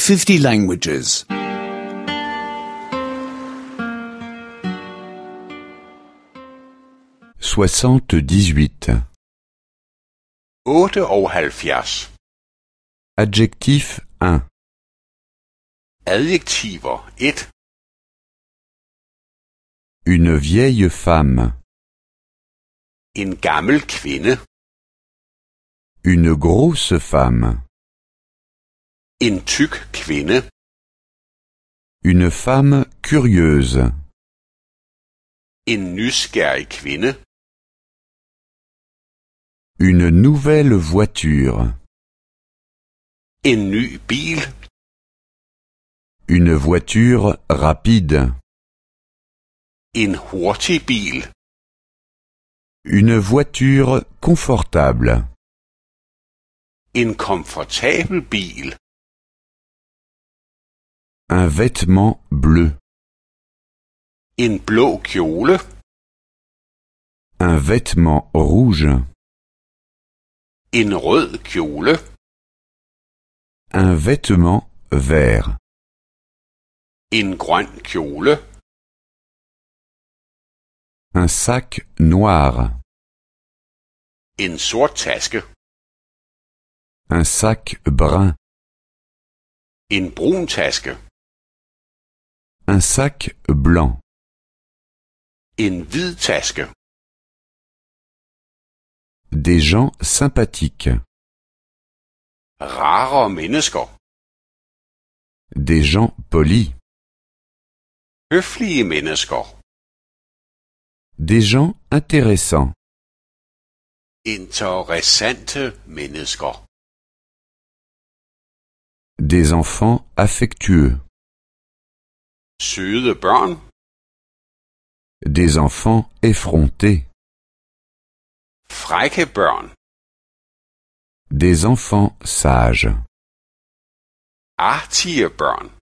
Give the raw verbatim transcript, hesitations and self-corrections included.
fifty languages. soixante-dix-huit. otteoghalvfjerds. Adjectif un. Adjektiver et. Une vieille femme. En gammel kvinde. Une grosse femme. En tyk kvinde. Une femme curieuse. En nysgerrig kvinde. Une nouvelle voiture. En ny bil. Une voiture rapide. En hurtig bil. Une voiture confortable. En komfortabel bil. Un vêtement bleu. En blå kjole. Un vêtement rouge. En rød kjole. Un vêtement vert. En grøn kjole. Un sac noir. En sort taske. Un sac brun. En brun taske. Un sac blanc. En hvid taske. Des gens sympathiques. Rare mennesker. Des gens polis. Høflige mennesker. Des gens intéressants. Interessante mennesker. Des enfants affectueux. Søde børn. Des enfants effrontés. Frække børn. Des enfants sages. Artige børn.